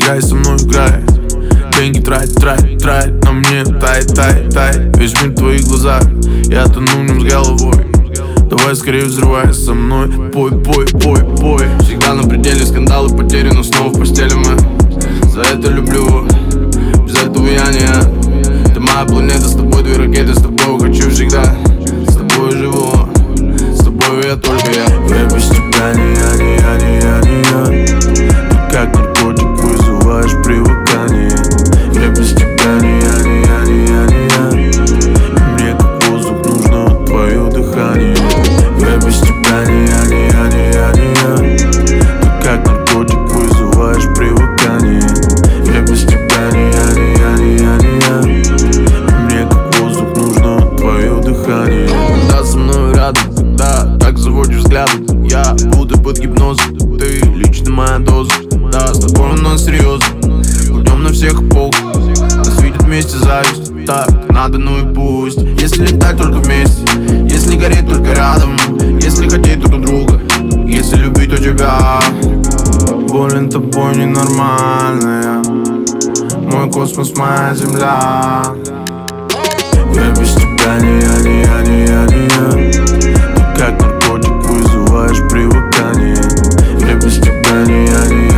Играй со мной, играй. Деньги трать, на мне тай. Весь мир в твоих глазах, я тону в нем с головой. Давай скорее взрывай со мной, пой. Всегда на пределе скандалы, потери, но снова в постели мы. За это люблю, без этого я не я. Ты моя планета, с тобой две ракеты, с тобой хочу всегда. С тобой живу, с тобой я только я. Я без тебя не я. Ты как наркотик, вызываешь привыкание. Я без тебя не я. Мне как воздух нужно твое дыхание. Я без тебя не я. Ты как наркотик, вызываешь привыкание. Я без тебя не я. Мне как воздух нужно твое дыхание. Когда со мной рядом, да, так заводишь взглядом. Я будто под гипнозом, ты лично моя доза. Да, с тобой у нас серьезно, путем на всех эпох. Нас видят вместе зависть, так надо, ну и пусть. Если летать только вместе, если гореть только рядом, если хотеть друг друга, если любить, то тебя. Болен тобой ненормальная, мой космос, моя земля. Я без тебя не я. Ты как наркотик, вызываешь привыкание. Я без тебя не я.